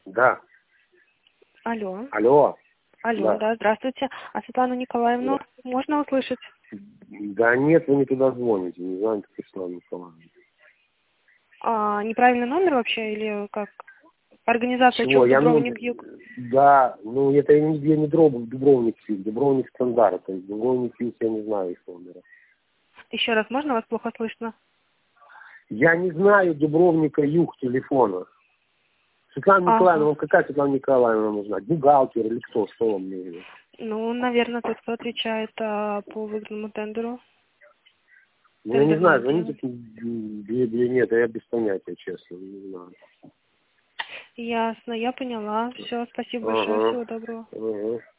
Да. Алло. Алло. Алло, да, здравствуйте. А Светлану Николаевну можно услышать? Да нет, вы не туда звоните. Не звоните Светлану Николаевну. Неправильный номер вообще или как? Организация Чего? ЧОП Дубровник Юг. Да, ну это я не Дубровник Юг, Дубровник Стандарт. То есть Дубровник Юг я не знаю их номера. Еще раз, можно, вас плохо слышно? Я не знаю Дубровника Юг телефона. Светлана Николаевна, вам какая Светлана Николаевна нужна? Бухгалтер или кто? Что вам нужно? Ну, наверное, тот, кто отвечает по выигранному тендеру. Ну, я не знаю, звоните, нет, я без понятия, честно, не знаю. Ясно, я поняла. Все, спасибо большое, всего доброго.